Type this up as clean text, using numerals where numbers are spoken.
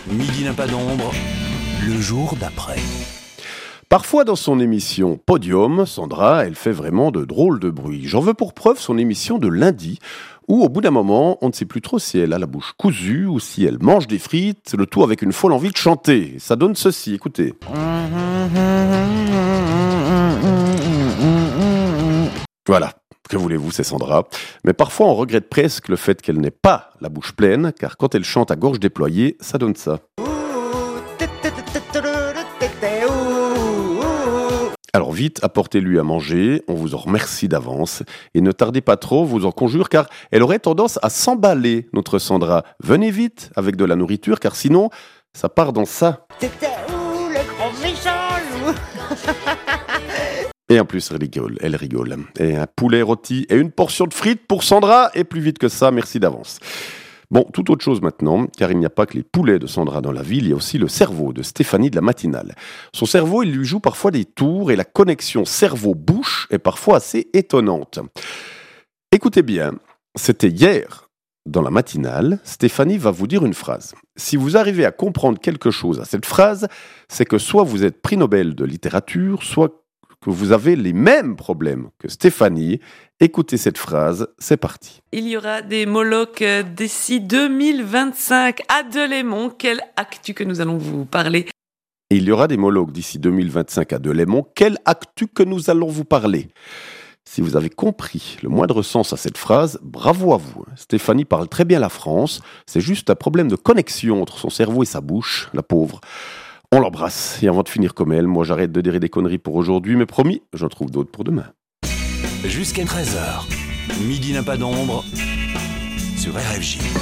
Midi n'a pas d'ombre, le jour d'après. Parfois dans son émission Podium, Sandra, elle fait vraiment de drôles de bruit. J'en veux pour preuve son émission de lundi, où au bout d'un moment, on ne sait plus trop si elle a la bouche cousue ou si elle mange des frites, le tout avec une folle envie de chanter. Ça donne ceci, écoutez. Voilà. Que voulez-vous, c'est Sandra. Mais parfois, on regrette presque le fait qu'elle n'ait pas la bouche pleine, car quand elle chante à gorge déployée, ça donne ça. Alors vite, apportez-lui à manger, on vous en remercie d'avance. Et ne tardez pas trop, vous en conjure, car elle aurait tendance à s'emballer, notre Sandra. Venez vite avec de la nourriture, car sinon, ça part dans ça. C'était où le grand méchant loup? Et en plus, elle rigole. Et un poulet rôti et une portion de frites pour Sandra, et plus vite que ça, merci d'avance. Bon, tout autre chose maintenant, car il n'y a pas que les poulets de Sandra dans la ville, il y a aussi le cerveau de Stéphanie de la matinale. Son cerveau, il lui joue parfois des tours, et la connexion cerveau-bouche est parfois assez étonnante. Écoutez bien, c'était hier, dans la matinale, Stéphanie va vous dire une phrase. Si vous arrivez à comprendre quelque chose à cette phrase, c'est que soit vous êtes prix Nobel de littérature, soit que vous avez les mêmes problèmes que Stéphanie. Écoutez cette phrase, c'est parti. Il y aura des Molochs d'ici 2025 à Delémont. Quelle actu que nous allons vous parler? Et il y aura des Molochs d'ici 2025 à Delémont. Quelle actu que nous allons vous parler? Si vous avez compris le moindre sens à cette phrase, bravo à vous. Stéphanie parle très bien la France. C'est juste un problème de connexion entre son cerveau et sa bouche, la pauvre. On l'embrasse. Et avant de finir comme elle, moi j'arrête de dire des conneries pour aujourd'hui, mais promis, j'en trouve d'autres pour demain. Jusqu'à 13h, Midi n'a pas d'ombre sur RFJ.